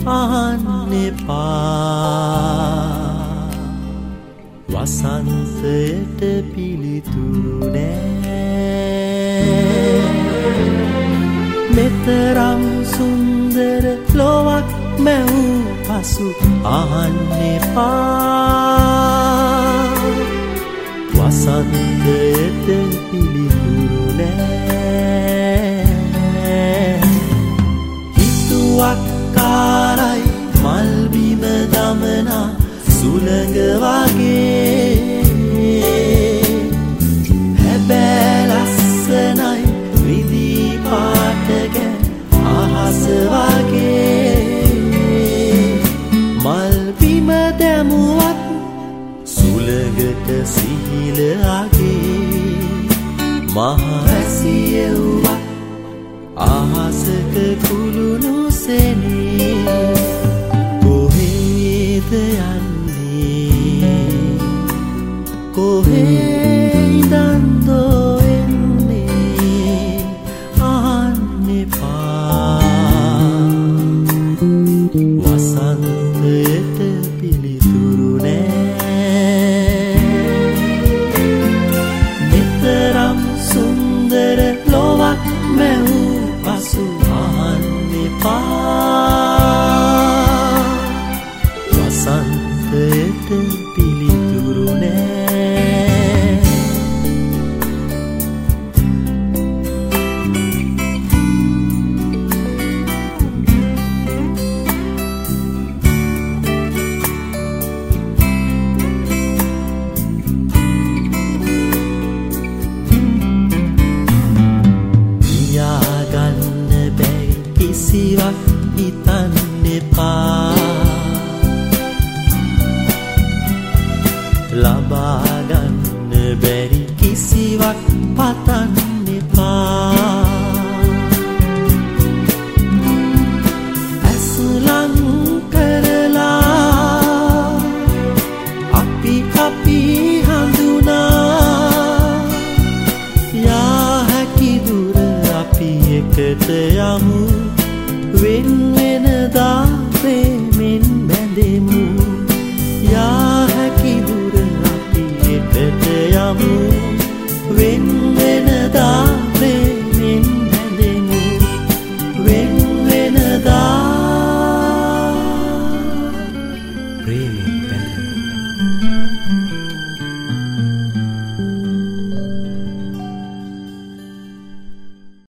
අහන්න එපා. වසන්තයට පිළිතුරු නෑ. මෙතරම් සුන්දර ලොවක් මැවූ පසු අහන්න එපා. වසන්තයට පිළිතුරු නෑ. හිතුවක්කාරයි මල්බිම දමනා සුළඟ වගේ. හැබෑ ලස්සනයි විදී පාටගැන් අහස වගේ. මල්බිම දැමුවත් සුළඟට සිහිල අගේ. මහැසියව්වත් අහසක කුළුණු සෙනේ. කොහේද යන්නේ කොහේ ඉඳන්දෝ එන්නේ අහන්න එපා. වසන්තයට පිළිතුරු නෑ. මෙතරම් සුන්දර ලොවක් මැවූ පසු අහන්න එපා. වසන්තයට පිළිතුරු නෑ. පියාගන්න බැයි කිසිවක් හිතන්න එපා. ලබාගන්න බැරි කිසිවක් පතන්න එපා. ඇස් ලං කරලා අපි හඳුනා. යා හැකි දුර අපි එකට යමු. වෙන වෙන